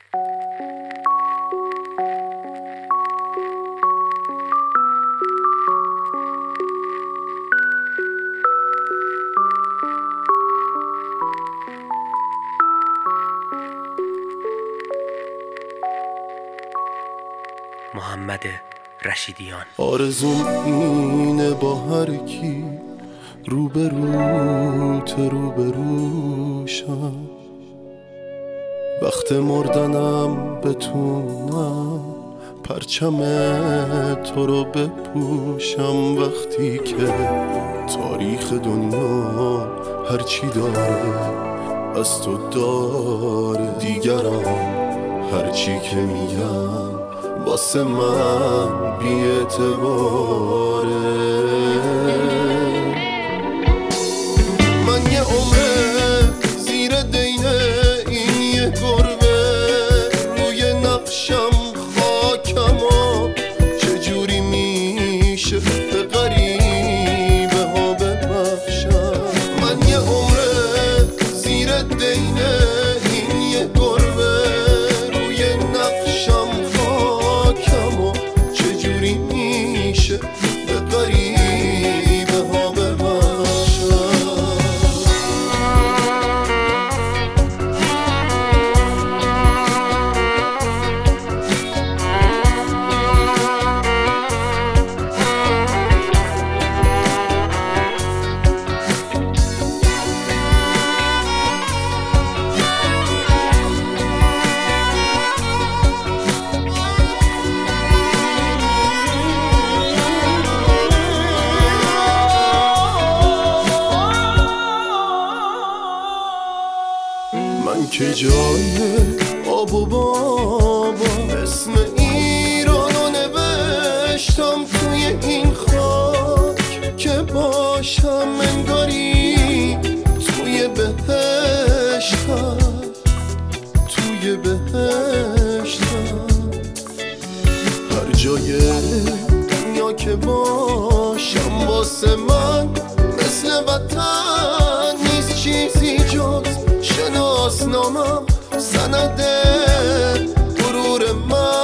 محمد رشیدیان. آرزوم اینه با هر کی روبروشم، وقت مردنم بتونم پرچم تو رو بپوشم. وقتی که تاریخ دنیا هرچی داره از تو داره، دیگران هرچی که میگن واسه من بی اعتباره. من یه عمره زیر دین این یه گربه، روی نقشم خاکم و چجوری میشه به غریبه ها ببخشم. من یه عمره زیر دین این یه گربه، روی نقشم خاکم و چجوری میشه به غریبه ها ببخشم. من که جای آب و بابا اسم ایرانو نوشتم توی این خاک، که باشم انگاری توی بهشتم، توی بهشتم. هر جای دنیا که باشم واسه من مثل وطن نیست چیزی جز شناسنامم، سند غرور من.